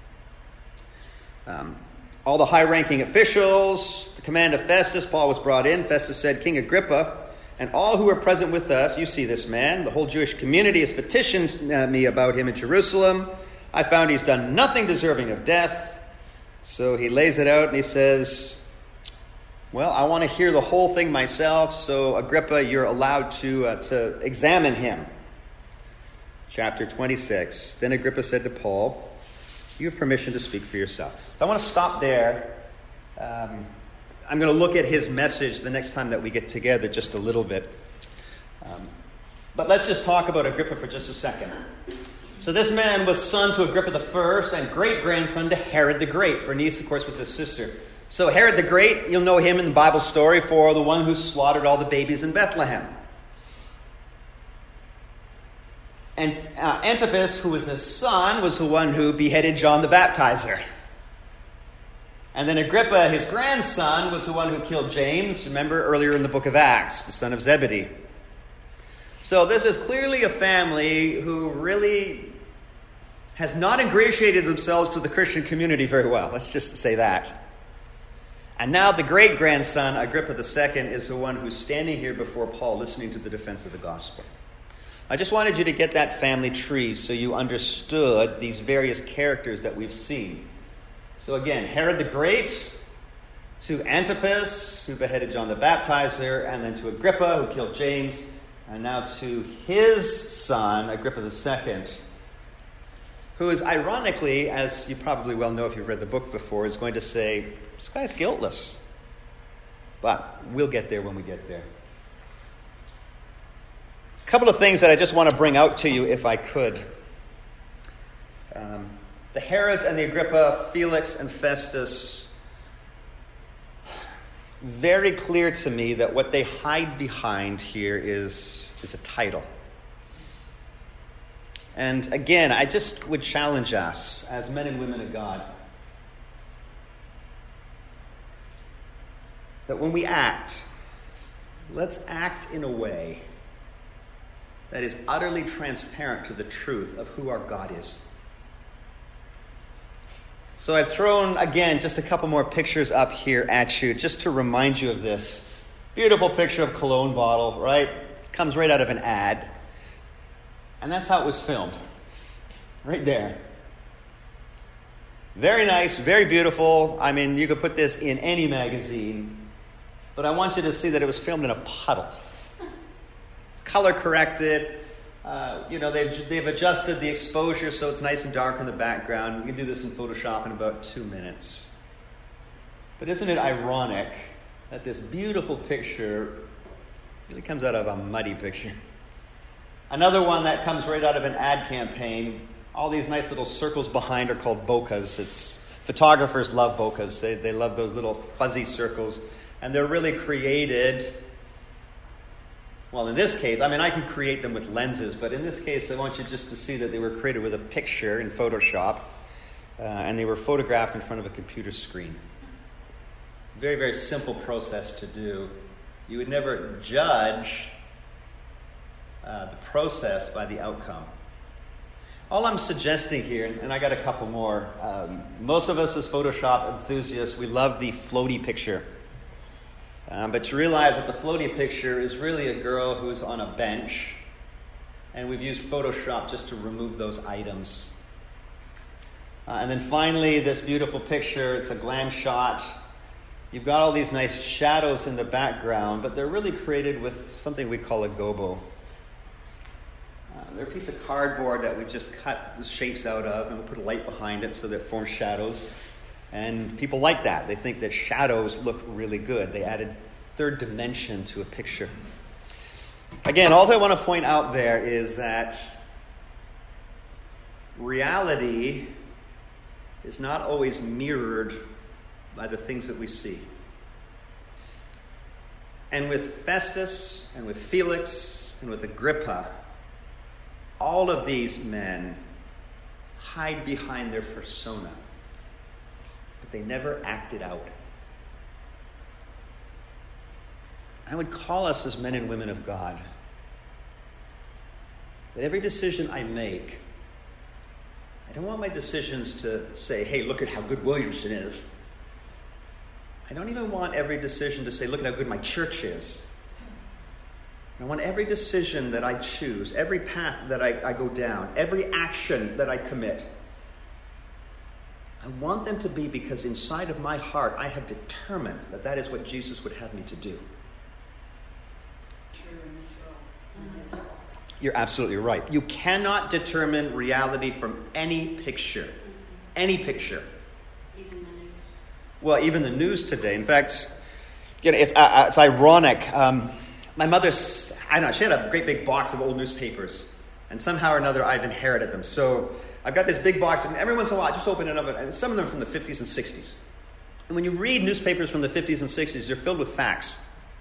A: Um, all the high-ranking officials, the command of Festus, Paul was brought in. Festus said, King Agrippa, and all who are present with us, you see this man. The whole Jewish community has petitioned uh, me about him in Jerusalem. I found he's done nothing deserving of death. So he lays it out and he says, well, I want to hear the whole thing myself. So Agrippa, you're allowed to, uh, to examine him. Chapter twenty-six. Then Agrippa said to Paul, you have permission to speak for yourself. So I want to stop there. Um, I'm going to look at his message the next time that we get together just a little bit. Um, but let's just talk about Agrippa for just a second. So this man was son to Agrippa the First and great-grandson to Herod the Great. Bernice, of course, was his sister. So Herod the Great, you'll know him in the Bible story for the one who slaughtered all the babies in Bethlehem. And uh, Antipas, who was his son, was the one who beheaded John the Baptizer. And then Agrippa, his grandson, was the one who killed James, remember, earlier in the book of Acts, the son of Zebedee. So this is clearly a family who really has not ingratiated themselves to the Christian community very well. Let's just say that. And now the great-grandson, Agrippa the Second, is the one who's standing here before Paul listening to the defense of the gospel. I just wanted you to get that family tree so you understood these various characters that we've seen. So again, Herod the Great, to Antipas, who beheaded John the Baptizer, and then to Agrippa, who killed James, and now to his son, Agrippa the Second, who is ironically, as you probably well know if you've read the book before, is going to say, this guy's guiltless. But we'll get there when we get there. A couple of things that I just want to bring out to you if I could. Um, the Herods and the Agrippa, Felix and Festus, very clear to me that what they hide behind here is, is a title. And again, I just would challenge us as men and women of God that when we act, let's act in a way that is utterly transparent to the truth of who our God is. So I've thrown, again, just a couple more pictures up here at you, just to remind you of this. Beautiful picture of cologne bottle, right? It comes right out of an ad. And that's how it was filmed. Right there. Very nice, very beautiful. I mean, you could put this in any magazine. But I want you to see that it was filmed in a puddle. It's color corrected. Uh, you know, they've, they've adjusted the exposure so it's nice and dark in the background. You can do this in Photoshop in about two minutes. But isn't it ironic that this beautiful picture really comes out of a muddy picture? Another one that comes right out of an ad campaign. All these nice little circles behind are called bokehs. It's photographers love bokehs. They, they love those little fuzzy circles. And they're really created... Well, in this case, I mean, I can create them with lenses, but in this case, I want you just to see that they were created with a picture in Photoshop, uh, and they were photographed in front of a computer screen. Very, very simple process to do. You would never judge uh, the process by the outcome. All I'm suggesting here, and I got a couple more, um, most of us as Photoshop enthusiasts, we love the floaty picture. Um, but you realize that the floaty picture is really a girl who's on a bench, and we've used Photoshop just to remove those items. Uh, and then finally, this beautiful picture, it's a glam shot. You've got all these nice shadows in the background, but they're really created with something we call a gobo. Uh, they're a piece of cardboard that we've just cut the shapes out of, and we put a light behind it so they form shadows. And people like that. They think that shadows look really good. They added third dimension to a picture. Again, all I want to point out there is that reality is not always mirrored by the things that we see. And with Festus and with Felix and with Agrippa, all of these men hide behind their persona. They never acted out. I would call us as men and women of God that every decision I make, I don't want my decisions to say, hey, look at how good Williamson is. I don't even want every decision to say, look at how good my church is. I want every decision that I choose, every path that I, I go down, every action that I commit, I want them to be because inside of my heart I have determined that that is what Jesus would have me to do.
E: True in this world, and this false.
A: You're absolutely right. You cannot determine reality from any picture. Any picture.
B: Even the news.
A: Well, even the news today. In fact, you know, it's, uh, it's ironic. Um, my mother's, I don't know, she had a great big box of old newspapers. And somehow or another, I've inherited them. So I've got this big box, and every once in a while, I just open it up, and some of them are from the fifties and sixties. And when you read newspapers from the fifties and sixties, they're filled with facts.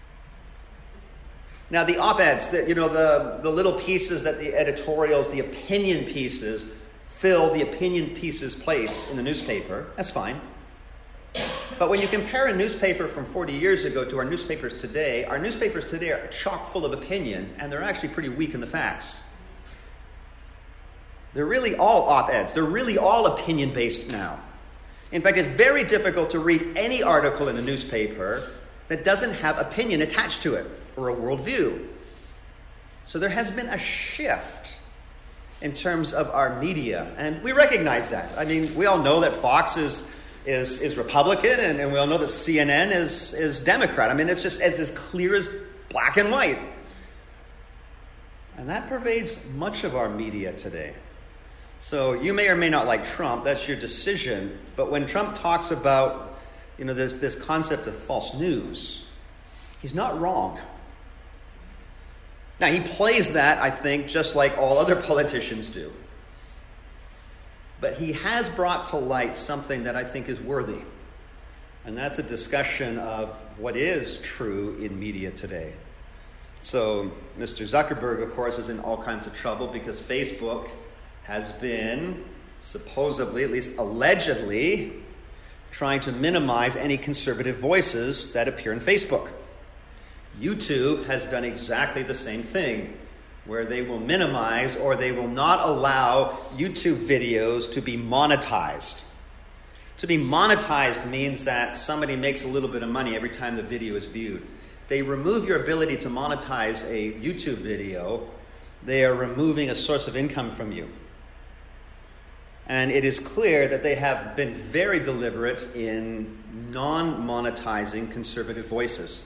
A: Now, the op-eds, the, you know, the, the little pieces that the editorials, the opinion pieces, fill the opinion pieces' place in the newspaper, that's fine. But when you compare a newspaper from forty years ago to our newspapers today, our newspapers today are chock full of opinion, and they're actually pretty weak in the facts. They're really all op-eds. They're really all opinion-based now. In fact, it's very difficult to read any article in a newspaper that doesn't have opinion attached to it, or a worldview. So there has been a shift in terms of our media, and we recognize that. I mean, we all know that Fox is is, is Republican, and, and we all know that C N N is, is Democrat. I mean, it's just it's as clear as black and white. And that pervades much of our media today. So you may or may not like Trump, that's your decision, but when Trump talks about, you know, this, this concept of false news, he's not wrong. Now, he plays that, I think, just like all other politicians do. But he has brought to light something that I think is worthy. And that's a discussion of what is true in media today. So, Mister Zuckerberg, of course, is in all kinds of trouble because Facebook has been, supposedly, at least allegedly, trying to minimize any conservative voices that appear in Facebook. YouTube has done exactly the same thing, where they will minimize or they will not allow YouTube videos to be monetized. To be monetized means that somebody makes a little bit of money every time the video is viewed. They remove your ability to monetize a YouTube video, they are removing a source of income from you. And it is clear that they have been very deliberate in non-monetizing conservative voices.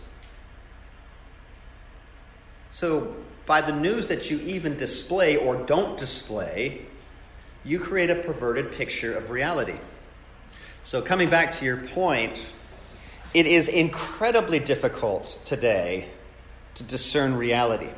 A: So by the news that you even display or don't display, you create a perverted picture of reality. So coming back to your point, it is incredibly difficult today to discern reality.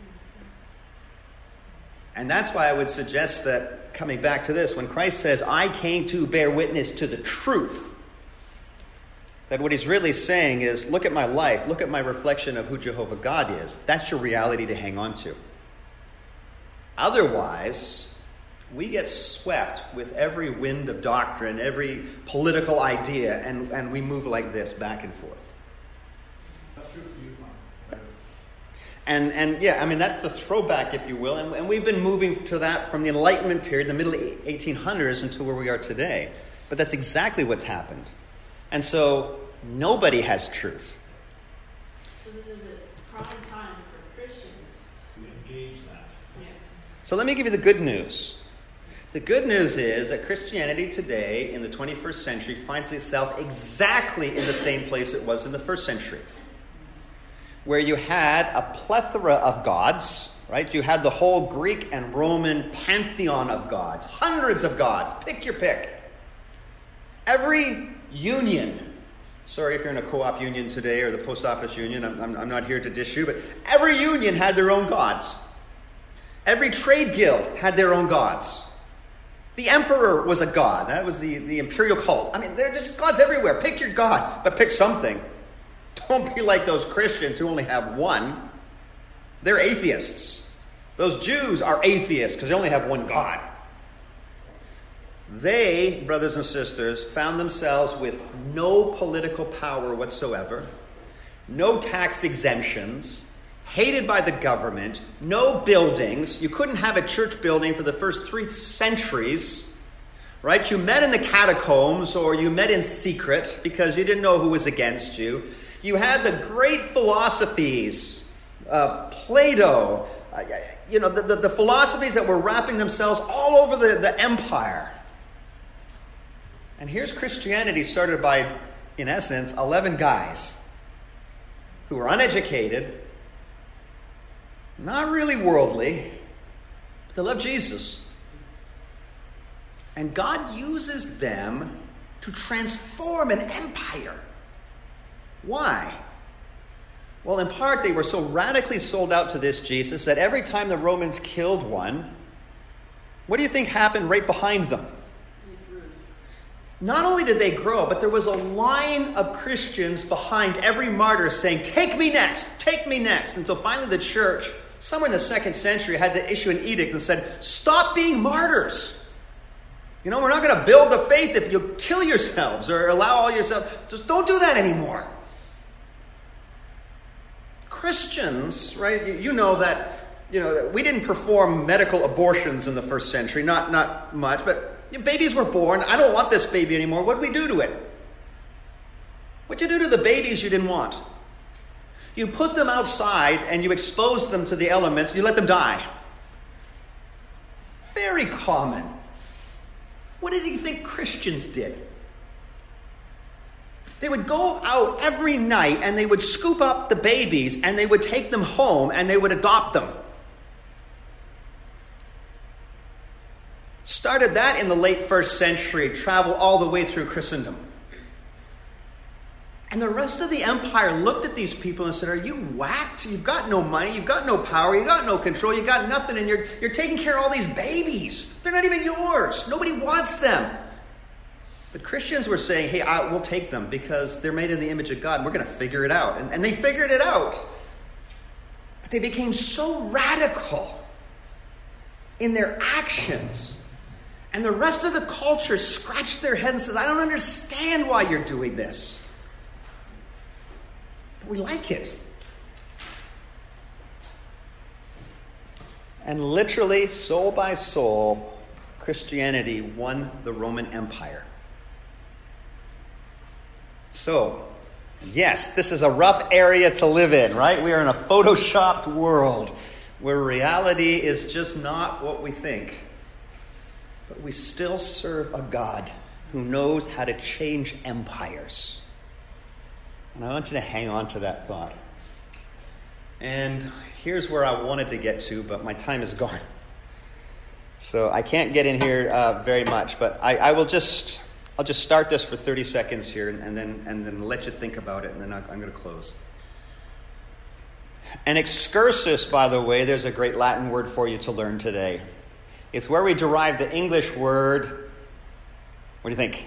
A: And that's why I would suggest that, coming back to this, when Christ says, I came to bear witness to the truth, that what he's really saying is, look at my life, look at my reflection of who Jehovah God is. That's your reality to hang on to. Otherwise, we get swept with every wind of doctrine, every political idea, and, and we move like this back and forth.
D: That's true for you, Mark.
A: And, and yeah, I mean, that's the throwback, if you will. And, and we've been moving to that from the Enlightenment period, the middle eighteen hundreds, until where we are today. But that's exactly what's happened. And so nobody has truth.
B: So this is a prime time for Christians.
D: We engage that.
B: Yeah.
A: So let me give you the good news. The good news is that Christianity today, in the twenty-first century, finds itself exactly in the same place it was in the first century, where you had a plethora of gods, right? You had the whole Greek and Roman pantheon of gods, hundreds of gods, pick your pick. Every union, sorry if you're in a co-op union today or the post office union, I'm, I'm, I'm not here to dish you, but every union had their own gods. Every trade guild had their own gods. The emperor was a god. That was the, the imperial cult. I mean, there are just gods everywhere. Pick your god, but pick something. Don't be like those Christians who only have one. They're atheists. Those Jews are atheists because they only have one God. They, brothers and sisters, found themselves with no political power whatsoever, no tax exemptions, hated by the government, no buildings. You couldn't have a church building for the first three centuries, right? You met in the catacombs or you met in secret because you didn't know who was against you. You had the great philosophies, uh, Plato, uh, you know, the, the, the philosophies that were wrapping themselves all over the, the empire. And here's Christianity started by, in essence, eleven guys who were uneducated, not really worldly, but they love Jesus. And God uses them to transform an empire. Why? Well, in part, they were so radically sold out to this Jesus that every time the Romans killed one, what do you think happened right behind them? Not only did they grow, but there was a line of Christians behind every martyr saying, take me next, take me next. Until finally the church, somewhere in the second century, had to issue an edict and said, stop being martyrs. You know, we're not going to build the faith if you kill yourselves or allow all yourself. Just don't do that anymore. Christians, right, you, you know that, you know, we didn't perform medical abortions in the first century, not, not much, but babies were born. I don't want this baby anymore. What did we do to it? What'd you do to the babies you didn't want? You put them outside and you expose them to the elements. You let them die. Very common. What did you think Christians did? They would go out every night and they would scoop up the babies and they would take them home and they would adopt them. Started that in the late first century, traveled all the way through Christendom. And the rest of the empire looked at these people and said, are you whacked? You've got no money, you've got no power, you've got no control, you've got nothing, and you're, you're taking care of all these babies. They're not even yours. Nobody wants them. But Christians were saying, hey, I, we'll take them because they're made in the image of God, and we're going to figure it out. And, and they figured it out. But they became so radical in their actions. And the rest of the culture scratched their head and said, I don't understand why you're doing this. But we like it. And literally, soul by soul, Christianity won the Roman Empire. So, yes, this is a rough area to live in, right? We are in a photoshopped world where reality is just not what we think. But we still serve a God who knows how to change empires. And I want you to hang on to that thought. And here's where I wanted to get to, but my time is gone. So I can't get in here uh, very much, but I, I will just, I'll just start this for thirty seconds here and, and then and then let you think about it, and then I'm going to close. An excursus, by the way, there's a great Latin word for you to learn today. It's where we derive the English word. What do you think?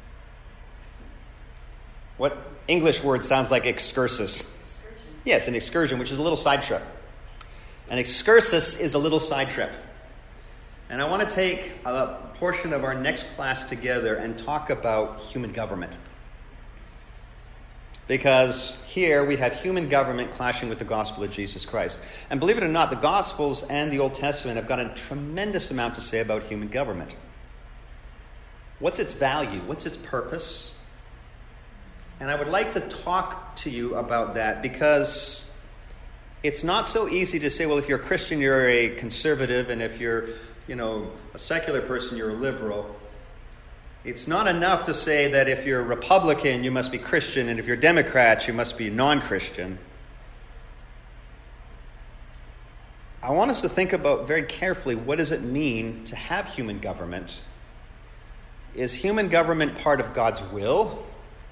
A: What English word sounds like excursus?
E: Excursion.
A: Yes, an excursion, which is a little side trip. An excursus is a little side trip. And I want to take a portion of our next class together and talk about human government. Because here we have human government clashing with the gospel of Jesus Christ. And believe it or not, the Gospels and the Old Testament have got a tremendous amount to say about human government. What's its value? What's its purpose? And I would like to talk to you about that because it's not so easy to say, well, if you're a Christian, you're a conservative, and if you're, you know, a secular person, you're a liberal. It's not enough to say that if you're a Republican, you must be Christian, and if you're Democrat, you must be non-Christian. I want us to think about very carefully, what does it mean to have human government? Is human government part of God's will?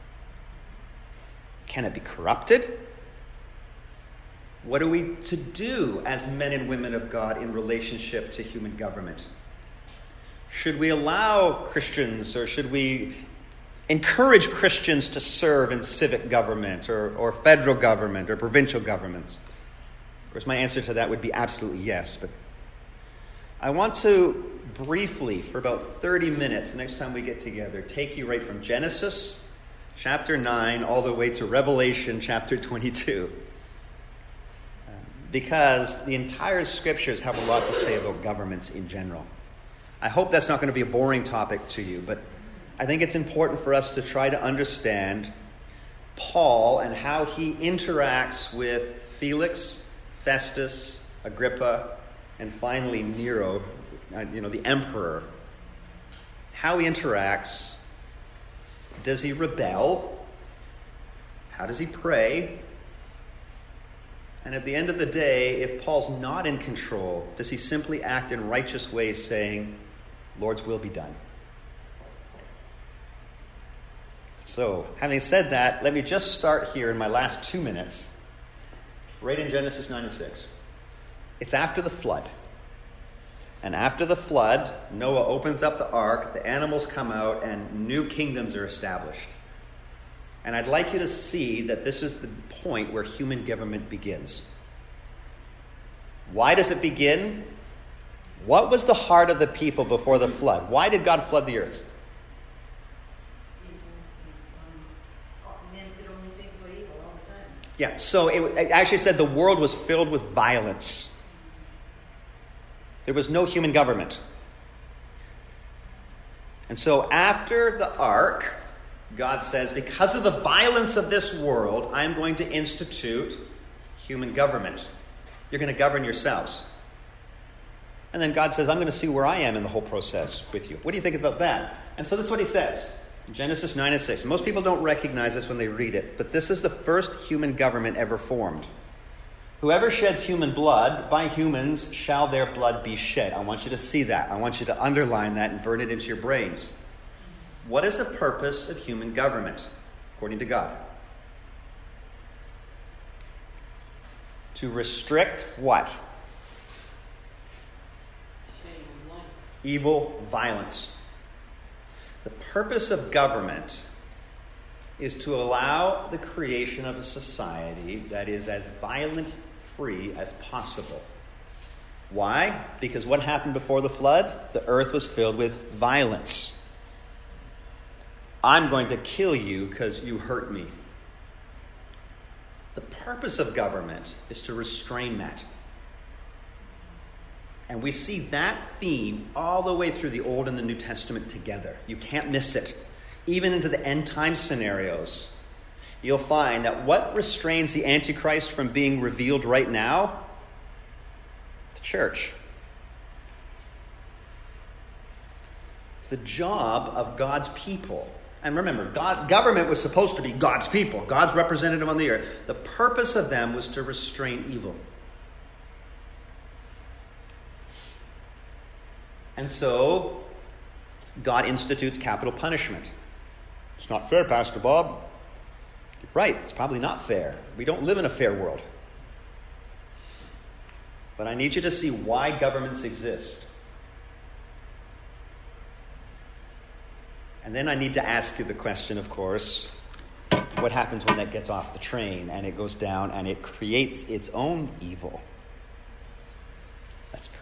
A: Can it be corrupted? What are we to do as men and women of God in relationship to human government? Should we allow Christians, or should we encourage Christians to serve in civic government or, or federal government or provincial governments? Of course, my answer to that would be absolutely yes. But I want to briefly, for about thirty minutes, the next time we get together, take you right from Genesis chapter nine all the way to Revelation chapter twenty-two. because the entire scriptures have a lot to say about governments in general. I hope that's not going to be a boring topic to you, but I think it's important for us to try to understand Paul and how he interacts with Felix, Festus, Agrippa, and finally Nero, uh, you know, the emperor. How he interacts. Does he rebel? How does he pray? And at the end of the day, if Paul's not in control, does he simply act in righteous ways saying, Lord's will be done? So, having said that, let me just start here in my last two minutes, right in Genesis nine and six. It's after the flood. And after the flood, Noah opens up the ark, the animals come out, and new kingdoms are established. And I'd like you to see that this is the point where human government begins. Why does it begin? What was the heart of the people before the flood? Why did God flood the earth?
E: Men could only think about evil all the time.
A: Yeah, so it, it actually said the world was filled with violence. There was no human government. And so after the ark, God says, because of the violence of this world, I'm going to institute human government. You're going to govern yourselves. And then God says, I'm going to see where I am in the whole process with you. What do you think about that? And so this is what he says. In Genesis nine and six. Most people don't recognize this when they read it, but this is the first human government ever formed. Whoever sheds human blood, by humans shall their blood be shed. I want you to see that. I want you to underline that and burn it into your brains. What is the purpose of human government, according to God? To restrict what? Evil, violence. The purpose of government is to allow the creation of a society that is as violence-free as possible. Why? Because what happened before the flood? The earth was filled with violence. I'm going to kill you because you hurt me. The purpose of government is to restrain that. And we see that theme all the way through the Old and the New Testament together. You can't miss it. Even into the end time scenarios, you'll find that what restrains the Antichrist from being revealed right now? The church. The job of God's people. And remember, God, government was supposed to be God's people, God's representative on the earth. The purpose of them was to restrain evil. And so, God institutes capital punishment. It's not fair, Pastor Bob. You're right, it's probably not fair. We don't live in a fair world. But I need you to see why governments exist. And then I need to ask you the question, of course, what happens when that gets off the train and it goes down and it creates its own evil? Let's pray.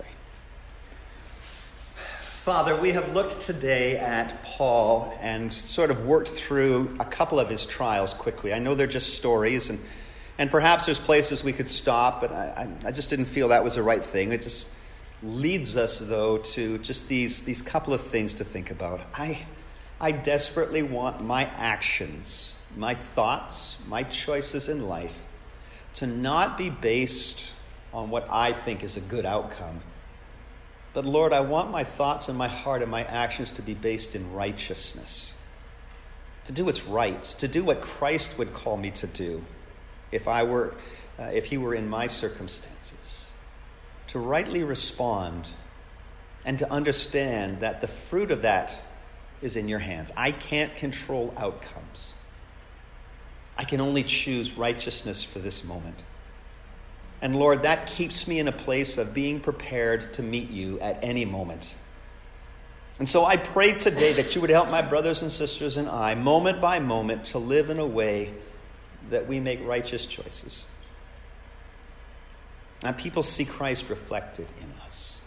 A: Father, we have looked today at Paul and sort of worked through a couple of his trials quickly. I know they're just stories, and, and perhaps there's places we could stop, but I, I just didn't feel that was the right thing. It just leads us, though, to just these, these couple of things to think about. I, I desperately want my actions, my thoughts, my choices in life to not be based on what I think is a good outcome. But Lord, I want my thoughts and my heart and my actions to be based in righteousness. To do what's right. To do what Christ would call me to do if I were, uh, if he were in my circumstances. To rightly respond and to understand that the fruit of that is in your hands. I can't control outcomes. I can only choose righteousness for this moment. And Lord, that keeps me in a place of being prepared to meet you at any moment. And so I pray today that you would help my brothers and sisters and I, moment by moment, to live in a way that we make righteous choices. And people see Christ reflected in us.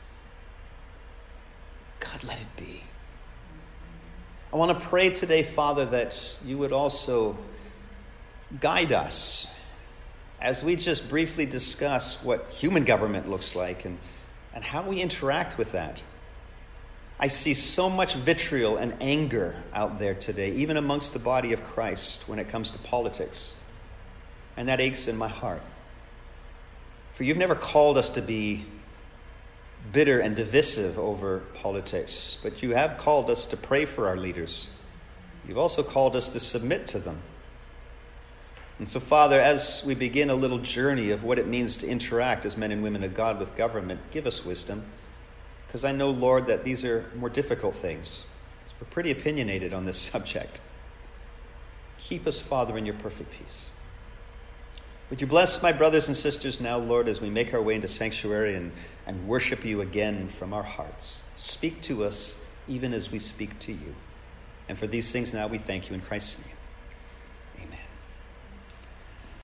A: God, let it be. I want to pray today, Father, that you would also guide us as we just briefly discuss what human government looks like and, and how we interact with that. I see so much vitriol and anger out there today, even amongst the body of Christ, when it comes to politics. And that aches in my heart. For you've never called us to be bitter and divisive over politics, but you have called us to pray for our leaders. You've also called us to submit to them. And so, Father, as we begin a little journey of what it means to interact as men and women of God with government, give us wisdom. Because I know, Lord, that these are more difficult things. We're pretty opinionated on this subject. Keep us, Father, in your perfect peace. Would you bless my brothers and sisters now, Lord, as we make our way into sanctuary and, and worship you again from our hearts. Speak to us even as we speak to you. And for these things now we thank you in Christ's name.